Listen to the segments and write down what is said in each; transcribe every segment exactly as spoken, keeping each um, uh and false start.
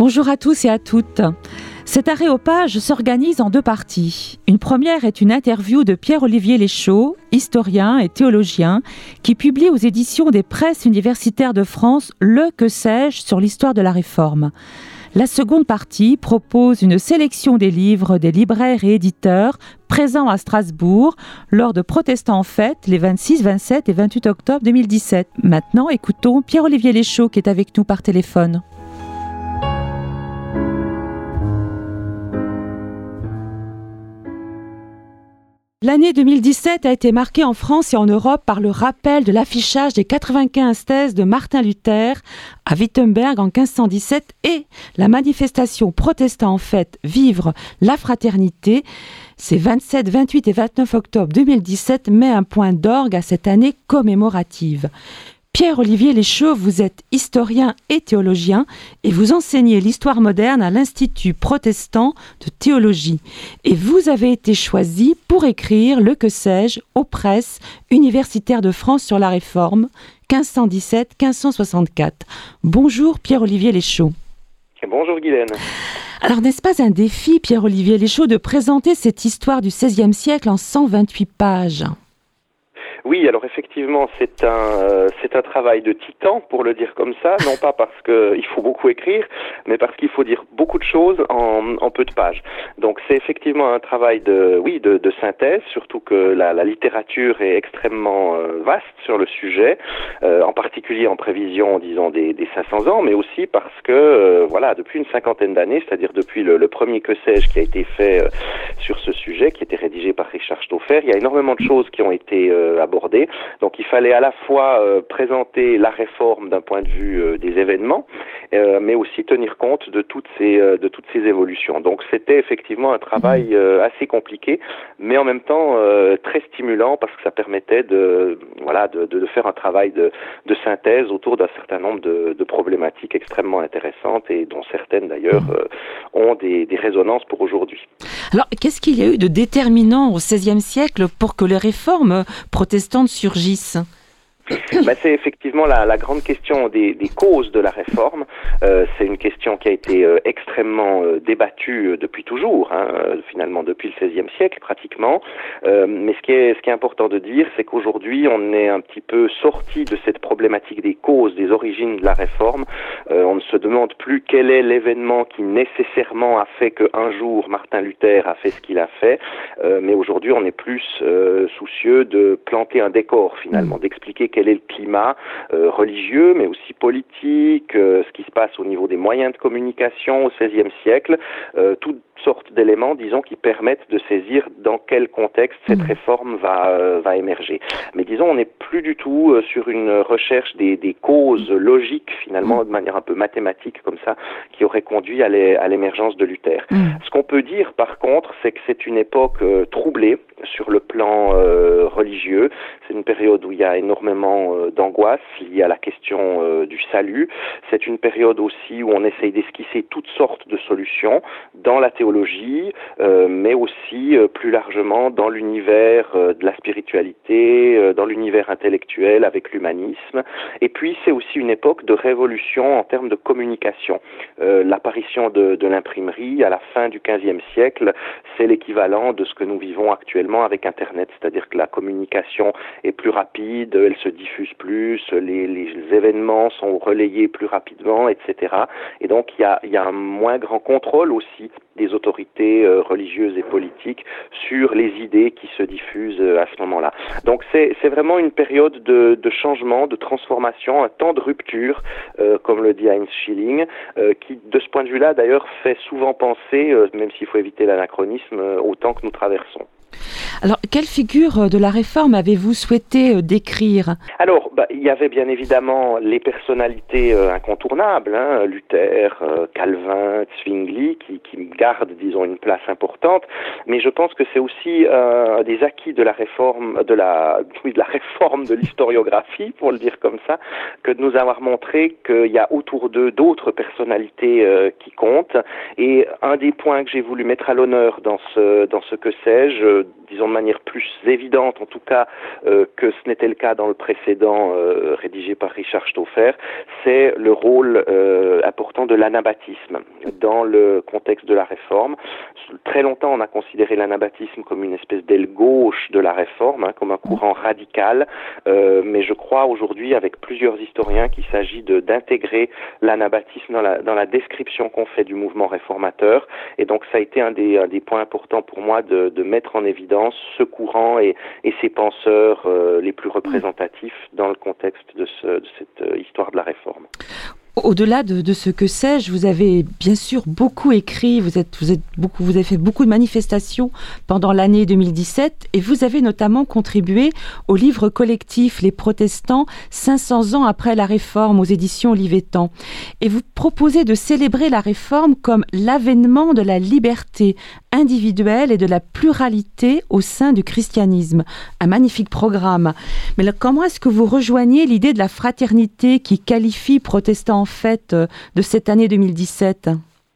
Bonjour à tous et à toutes. Cet aréopage s'organise en deux parties. Une première est une interview de Pierre-Olivier Leschaud, historien et théologien, qui publie aux éditions des Presses universitaires de France Le Que sais-je sur l'histoire de la Réforme. La seconde partie propose une sélection des livres des libraires et éditeurs présents à Strasbourg lors de Protestants en fête les vingt-six, vingt-sept et vingt-huit octobre deux mille dix-sept. Maintenant, écoutons Pierre-Olivier Leschaud qui est avec nous par téléphone. L'année deux mille dix-sept a été marquée en France et en Europe par le rappel de l'affichage des quatre-vingt-quinze thèses de Martin Luther à Wittenberg en quinze cent dix-sept et la manifestation Protestants en fête, vivre la fraternité. C'est vingt-sept, vingt-huit et vingt-neuf octobre deux mille dix-sept met un point d'orgue à cette année commémorative. Pierre-Olivier Leschaud, vous êtes historien et théologien et vous enseignez l'histoire moderne à l'Institut protestant de théologie. Et vous avez été choisi pour écrire Le Que sais-je aux Presses universitaires de France sur la Réforme quinze cent dix-sept à quinze cent soixante-quatre. Bonjour Pierre-Olivier Leschaud. Bonjour Guylaine. Alors n'est-ce pas un défi, Pierre-Olivier Leschaud, de présenter cette histoire du seizième siècle en cent vingt-huit pages ? Oui, alors effectivement, c'est un euh, c'est un travail de titan, pour le dire comme ça, non pas parce que il faut beaucoup écrire, mais parce qu'il faut dire beaucoup de choses en, en peu de pages. Donc c'est effectivement un travail de oui de, de synthèse, surtout que la, la littérature est extrêmement euh, vaste sur le sujet, euh, en particulier en prévision, disons des, des cinq cents ans, mais aussi parce que euh, voilà depuis une cinquantaine d'années, c'est-à-dire depuis le, le premier Que sais-je qui a été fait euh, sur ce sujet, qui était rédigé par Richard Stauffer, il y a énormément de choses qui ont été euh, abordées. Donc il fallait à la fois euh, présenter la réforme d'un point de vue euh, des événements, euh, mais aussi tenir compte de toutes ces euh, de toutes ces évolutions. Donc c'était effectivement un travail euh, assez compliqué, mais en même temps euh, très stimulant parce que ça permettait de voilà de, de faire un travail de, de synthèse autour d'un certain nombre de, de problématiques extrêmement intéressantes et dont certaines d'ailleurs euh, ont des, des résonances pour aujourd'hui. Alors qu'est-ce qu'il y a eu de déterminant au seizième siècle pour que les réformes protestantes surgissent ? Ben, c'est effectivement la, la grande question des, des causes de la réforme. Euh, c'est une question qui a été euh, extrêmement euh, débattue euh, depuis toujours, hein, euh, finalement depuis le seizième siècle pratiquement. Euh, mais ce qui est ce qui est important de dire, c'est qu'aujourd'hui on est un petit peu sorti de cette problématique des causes, des origines de la réforme. Euh, on ne se demande plus quel est l'événement qui nécessairement a fait qu'un jour Martin Luther a fait ce qu'il a fait. Euh, mais aujourd'hui on est plus euh, soucieux de planter un décor finalement, d'expliquer quel est le climat euh, religieux, mais aussi politique, euh, ce qui se passe au niveau des moyens de communication au seizième siècle, euh, toutes sortes d'éléments, disons, qui permettent de saisir dans quel contexte cette réforme va euh, va émerger. Mais disons, on n'est plus du tout euh, sur une recherche des, des causes logiques, finalement, de manière un peu mathématique, comme ça, qui aurait conduit à, l'é- à l'émergence de Luther. Mm. Ce qu'on peut dire, par contre, c'est que c'est une époque euh, troublée sur le plan euh, religieux. C'est une période où il y a énormément euh, d'angoisse liée à la question euh, du salut. C'est une période aussi où on essaye d'esquisser toutes sortes de solutions dans la théologie, euh, mais aussi euh, plus largement dans l'univers euh, de la spiritualité, euh, dans l'univers intellectuel avec l'humanisme. Et puis c'est aussi une époque de révolution en termes de communication. Euh, l'apparition de, de l'imprimerie à la fin du quinzième siècle, c'est l'équivalent de ce que nous vivons actuellement avec Internet, c'est-à-dire que la communication est plus rapide, elle se diffuse plus, les, les événements sont relayés plus rapidement, et cetera. Et donc il y a, il y a un moins grand contrôle aussi des autorités euh, religieuses et politiques sur les idées qui se diffusent euh, à ce moment-là. Donc c'est, c'est vraiment une période de, de changement, de transformation, un temps de rupture, euh, comme le dit Heinz Schilling, euh, qui de ce point de vue-là d'ailleurs fait souvent penser, euh, même s'il faut éviter l'anachronisme, euh, au temps que nous traversons. Alors, quelle figure de la Réforme avez-vous souhaité décrire ? Alors, bah, il y avait bien évidemment les personnalités euh, incontournables, hein, Luther, euh, Calvin, Zwingli, qui, qui gardent, disons, une place importante. Mais je pense que c'est aussi euh, des acquis de la réforme, de la, oui, de la réforme de l'historiographie, pour le dire comme ça, que de nous avoir montré qu'il y a autour d'eux d'autres personnalités euh, qui comptent. Et un des points que j'ai voulu mettre à l'honneur dans ce, dans ce que sais-je, de, disons de manière plus évidente, en tout cas, euh, que ce n'était le cas dans le précédent euh, rédigé par Richard Stauffer, c'est le rôle euh, important de l'anabaptisme dans le contexte de la Réforme. Très longtemps, on a considéré l'anabaptisme comme une espèce d'aile gauche de la Réforme, hein, comme un courant radical, euh, mais je crois aujourd'hui, avec plusieurs historiens, qu'il s'agit de, d'intégrer l'anabaptisme dans la, dans la description qu'on fait du mouvement réformateur, et donc ça a été un des, un des points importants pour moi de, de mettre en évidence ce courant et, et ses penseurs euh, les plus représentatifs dans le contexte de, ce, de cette euh, histoire de la Réforme. Au-delà de, de ce que sais-je, vous avez bien sûr beaucoup écrit, vous, êtes, vous, êtes beaucoup, vous avez fait beaucoup de manifestations pendant l'année deux mille dix-sept et vous avez notamment contribué au livre collectif Les Protestants, cinq cents ans après la Réforme aux éditions Olivetan. Et vous proposez de célébrer la Réforme comme l'avènement de la liberté individuelle et de la pluralité au sein du christianisme. Un magnifique programme. Mais là, comment est-ce que vous rejoignez l'idée de la fraternité qui qualifie Protestants en fait de cette année deux mille dix-sept?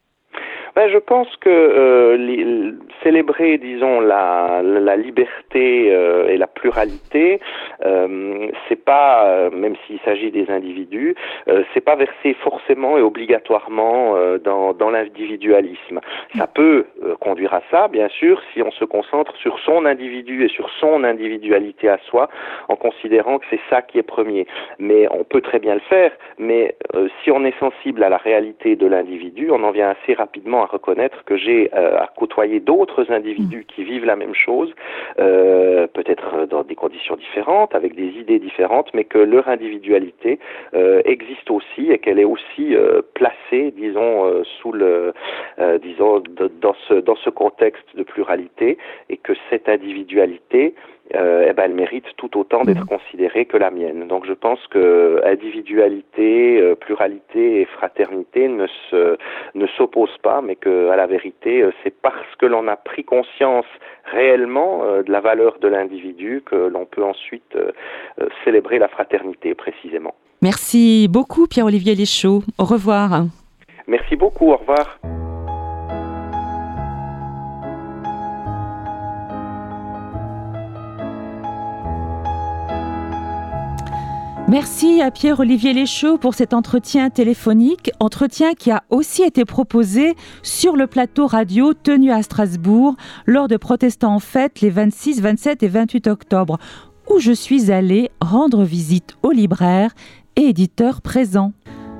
Ben, je pense que euh, les, célébrer, disons, la, la liberté euh, et la pluralité, euh, c'est pas, euh, même s'il s'agit des individus, euh, c'est pas verser forcément et obligatoirement euh, dans, dans l'individualisme. Ça peut euh, conduire à ça, bien sûr, si on se concentre sur son individu et sur son individualité à soi, en considérant que c'est ça qui est premier. Mais on peut très bien le faire, mais euh, si on est sensible à la réalité de l'individu, on en vient assez rapidement à reconnaître que j'ai euh, à côtoyer d'autres individus qui vivent la même chose, euh, peut-être dans des conditions différentes, avec des idées différentes, mais que leur individualité euh, existe aussi et qu'elle est aussi euh, placée, disons, euh, sous le, euh, disons, de, dans ce dans ce contexte de pluralité, et que cette individualité, Euh, eh ben, elle mérite tout autant d'être considérée que la mienne. Donc je pense que individualité, euh, pluralité et fraternité ne se ne s'opposent pas, mais que à la vérité, euh, c'est parce que l'on a pris conscience réellement euh, de la valeur de l'individu que l'on peut ensuite euh, euh, célébrer la fraternité précisément. Merci beaucoup Pierre-Olivier Léchaud. Au revoir. Merci beaucoup, au revoir. Merci à Pierre-Olivier Léchaud pour cet entretien téléphonique, entretien qui a aussi été proposé sur le plateau radio tenu à Strasbourg lors de Protestants en fête les vingt-six, vingt-sept et vingt-huit octobre, où je suis allée rendre visite aux libraires et éditeurs présents.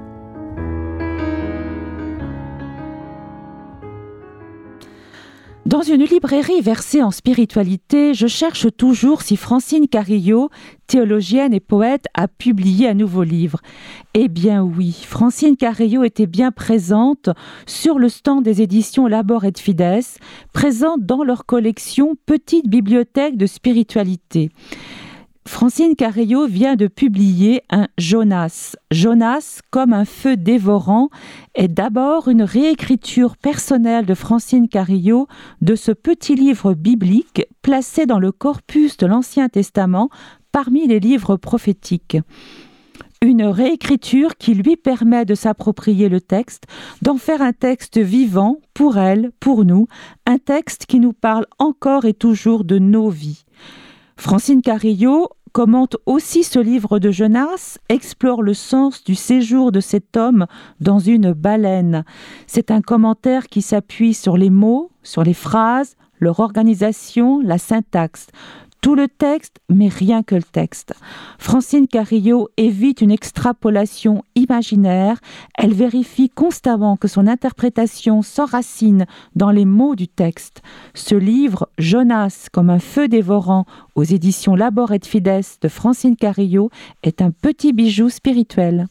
Dans une librairie versée en spiritualité, je cherche toujours si Francine Carillo, théologienne et poète, a publié un nouveau livre. Eh bien oui, Francine Carillo était bien présente sur le stand des éditions Labor et Fides, présente dans leur collection Petite bibliothèque de spiritualité. Francine Carillo vient de publier un Jonas. Jonas, comme un feu dévorant, est d'abord une réécriture personnelle de Francine Carillo de ce petit livre biblique placé dans le corpus de l'Ancien Testament parmi les livres prophétiques. Une réécriture qui lui permet de s'approprier le texte, d'en faire un texte vivant pour elle, pour nous, un texte qui nous parle encore et toujours de nos vies. Francine Carillo commente aussi ce livre de Jonas, explore le sens du séjour de cet homme dans une baleine. C'est un commentaire qui s'appuie sur les mots, sur les phrases, leur organisation, la syntaxe. Tout le texte, mais rien que le texte. Francine Carillo évite une extrapolation imaginaire. Elle vérifie constamment que son interprétation s'enracine dans les mots du texte. Ce livre, Jonas, comme un feu dévorant, aux éditions Labor et Fides de Francine Carillo, est un petit bijou spirituel.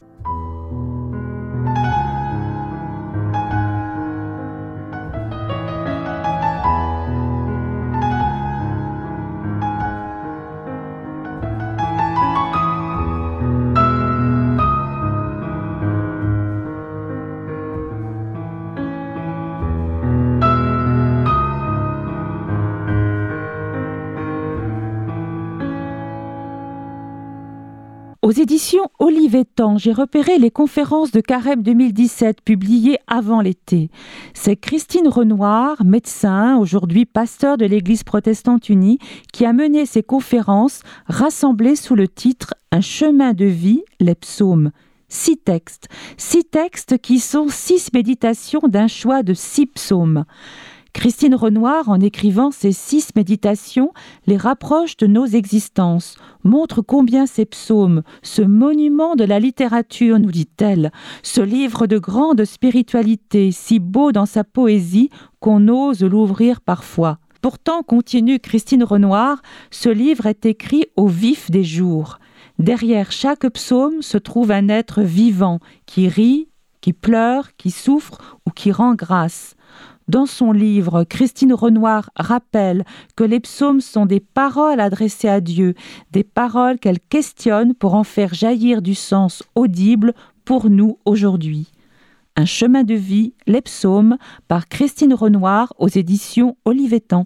Aux éditions Olivetan, j'ai repéré les conférences de Carême deux mille dix-sept publiées avant l'été. C'est Christine Renoir, médecin, aujourd'hui pasteur de l'Église protestante unie, qui a mené ces conférences rassemblées sous le titre « Un chemin de vie, les psaumes ». Six textes, six textes qui sont six méditations d'un choix de six psaumes. Christine Renoir, en écrivant ces six méditations, les rapproche de nos existences, montre combien ces psaumes, ce monument de la littérature, nous dit-elle, ce livre de grande spiritualité, si beau dans sa poésie qu'on ose l'ouvrir parfois. Pourtant, continue Christine Renoir, ce livre est écrit au vif des jours. Derrière chaque psaume se trouve un être vivant qui rit, qui pleure, qui souffre ou qui rend grâce. Dans son livre, Christine Renoir rappelle que les psaumes sont des paroles adressées à Dieu, des paroles qu'elle questionne pour en faire jaillir du sens audible pour nous aujourd'hui. Un chemin de vie, les psaumes, par Christine Renoir aux éditions Olivetan.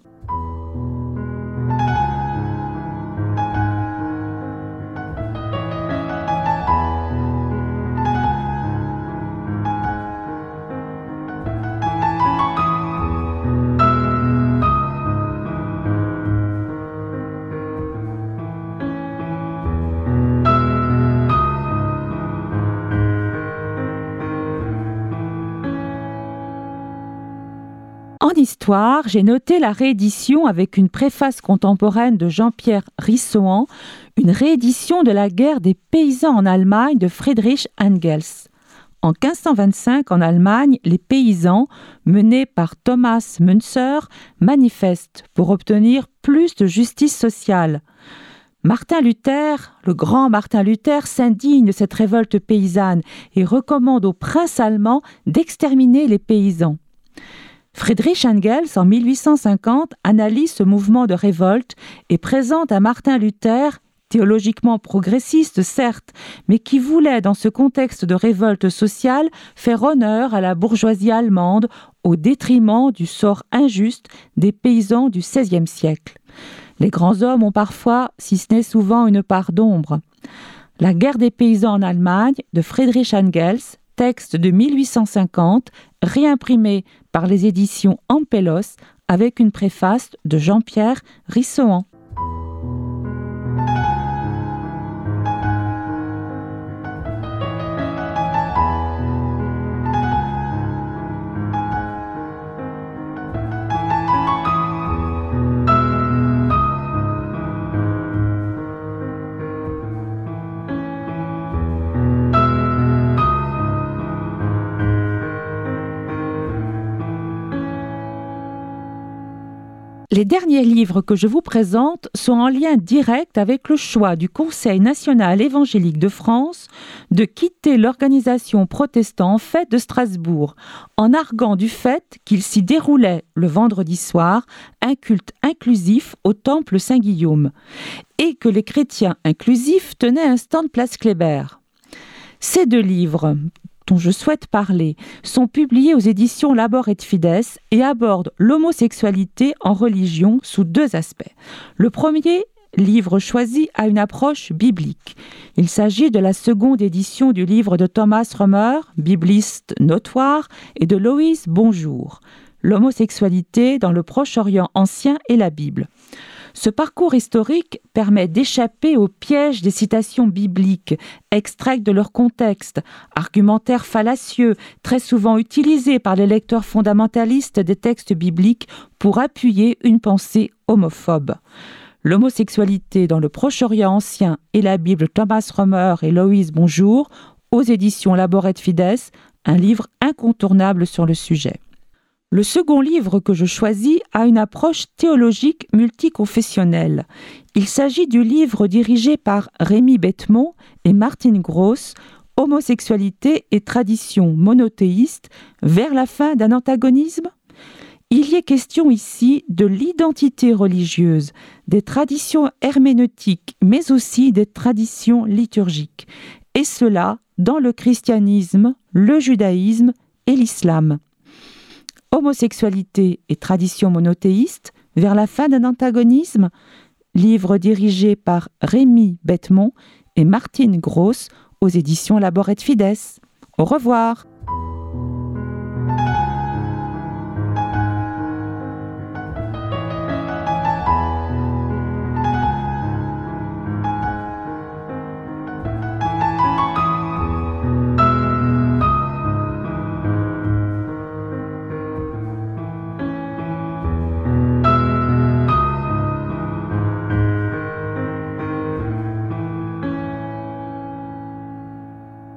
En histoire, j'ai noté la réédition avec une préface contemporaine de Jean-Pierre Rissohan, une réédition de la guerre des paysans en Allemagne de Friedrich Engels. En quinze cent vingt-cinq, en Allemagne, les paysans, menés par Thomas Müntzer, manifestent pour obtenir plus de justice sociale. Martin Luther, le grand Martin Luther, s'indigne de cette révolte paysanne et recommande au prince allemand d'exterminer les paysans. Friedrich Engels, en mille huit cent cinquante, analyse ce mouvement de révolte et présente à Martin Luther, théologiquement progressiste certes, mais qui voulait, dans ce contexte de révolte sociale, faire honneur à la bourgeoisie allemande au détriment du sort injuste des paysans du seizième siècle. Les grands hommes ont parfois, si ce n'est souvent, une part d'ombre. La guerre des paysans en Allemagne, de Friedrich Engels, texte de mille huit cent cinquante, réimprimé par les éditions Ampélos avec une préface de Jean-Pierre Rissohan. Les derniers livres que je vous présente sont en lien direct avec le choix du Conseil national évangélique de France de quitter l'organisation protestante en fête de Strasbourg, en arguant du fait qu'il s'y déroulait le vendredi soir un culte inclusif au temple Saint-Guillaume et que les chrétiens inclusifs tenaient un stand place Kléber. Ces deux livres, dont je souhaite parler, sont publiés aux éditions Labor et Fides et abordent l'homosexualité en religion sous deux aspects. Le premier livre choisi a une approche biblique. Il s'agit de la seconde édition du livre de Thomas Römer, bibliste notoire, et de Loïse Bonjour, L'homosexualité dans le Proche-Orient ancien et la Bible. Ce parcours historique permet d'échapper au piège des citations bibliques, extraites de leur contexte, argumentaires fallacieux, très souvent utilisés par les lecteurs fondamentalistes des textes bibliques pour appuyer une pensée homophobe. L'homosexualité dans le Proche-Orient ancien et la Bible, Thomas Römer et Loïse Bonjour, aux éditions Labor et Fides, un livre incontournable sur le sujet. Le second livre que je choisis a une approche théologique multiconfessionnelle. Il s'agit du livre dirigé par Rémi Bettemont et Martine Gross, Homosexualité et tradition monothéiste, vers la fin d'un antagonisme ? Il y est question ici de l'identité religieuse, des traditions herméneutiques, mais aussi des traditions liturgiques, et cela dans le christianisme, le judaïsme et l'islam. Homosexualité et tradition monothéiste, vers la fin d'un antagonisme, livre dirigé par Rémi Bettemont et Martine Gross aux éditions Laboret Fides. Au revoir.